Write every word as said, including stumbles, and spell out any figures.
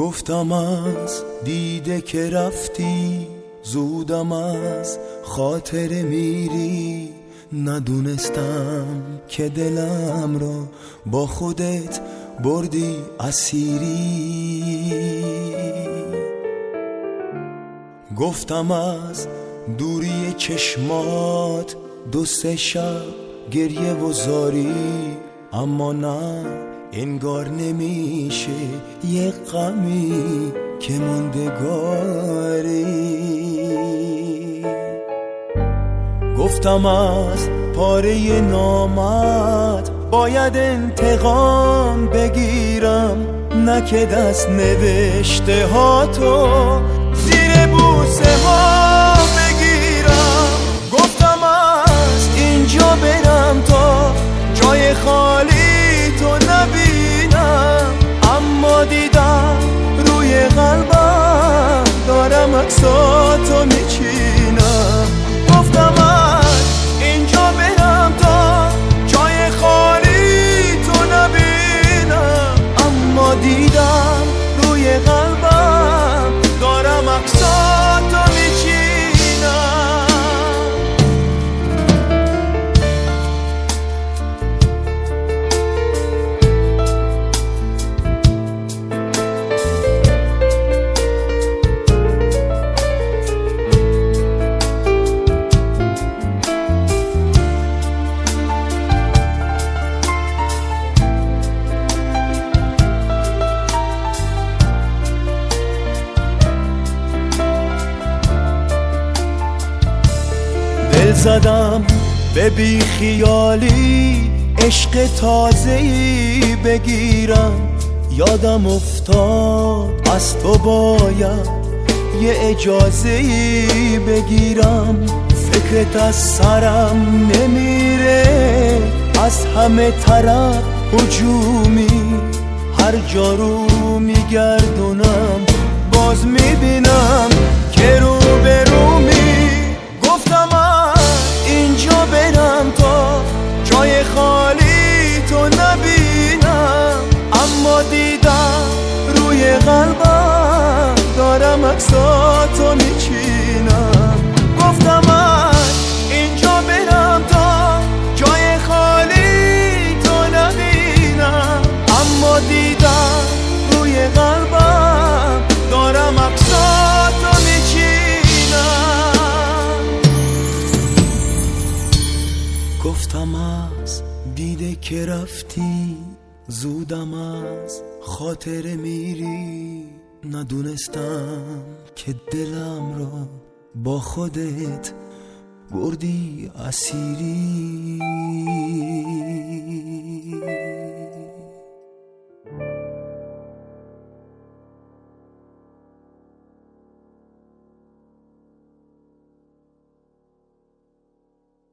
گفتم از دیده که رفتی، زودم از خاطر میری. ندونستم که دلم را با خودت بردی اسیری. گفتم از دوری چشمات دو سه شب گریه و زاری، اما نه انگار نمیشه یه غمی که موندگاری. گفتم از پاره نامت باید انتقام بگیرم، نه که دست نوشته ها تو زیر بوسه ها بگیرم. گفتم از اینجا برم تا جای خالی تو نبینم، اما دیدم روی قلبم دارم عکساتو میچینم. گفتم از اینجا برم تا جای خالی تو نبینم، اما دیدم روی قلبم دارم عکساتو میچینم. دل زدم به بی خیالی عشق تازه‌ای بگیرم، یادم افتاد از تو باید یه اجازه‌ای بگیرم. فکرت از سرم نمیره، از همه طرف هجومی، هر جا رو میگردونم باز میبینم که رو به رومی. گفتم اینجا برم تا جای خالی تو نبینم، اما دیدم روی قلبم دارم عکساتو میچینم. گفتم اینجا برم تا جای خالی تو نبینم، اما دیدم روی قلبم دارم عکساتو میچینم. گفتم از دیده که رفتی، زودم از خاطر میری. ندونستم که دلم را با خودت بردی اسیری.